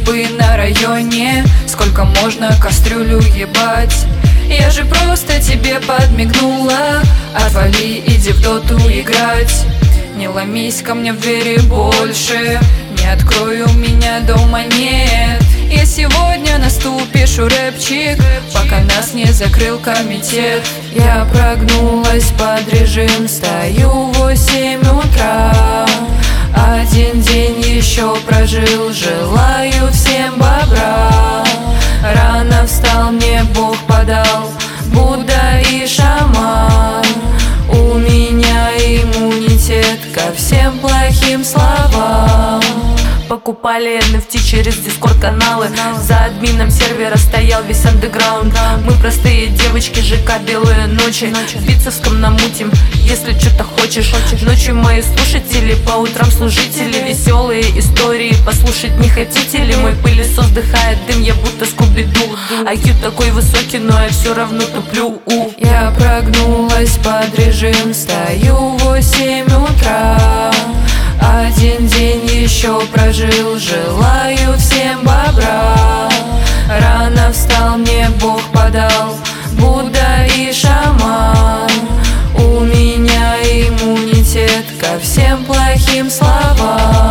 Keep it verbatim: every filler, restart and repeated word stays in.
трубы на районе. Сколько можно кастрюлю ебать? Я же просто тебе подмигнула. Отвали, иди в доту играть. Не ломись ко мне в двери больше, не открою, меня дома нет. Я сегодня наступишь у рэпчик, пока нас не закрыл комитет. Я прогнулась под режим, стою в восемь утра. Один день еще прожил, желаю всем бобра. Рано встал, мне Бог подал, Будда и шаман. У меня иммунитет ко всем плохим словам. Покупали эн эф ти через дискорд-каналы. За админом сервера стоял весь андеграунд. Мы простые девочки, ЖК белые ночи. В Битцевском намутим, если что-то хочешь. Ночью мои слушатели, по утрам служители. Веселые истории послушать не хотите ли? Мой пылесос вдыхает дым, я будто Скуби-Ду. ай кью такой высокий, но я все равно туплю. У. Я прогнулась под режим, стою в восемь утра. Один день еще прожил, желаю всем бобра. Рано встал, мне Бог подал, Будда и шаман. У меня иммунитет ко всем плохим словам.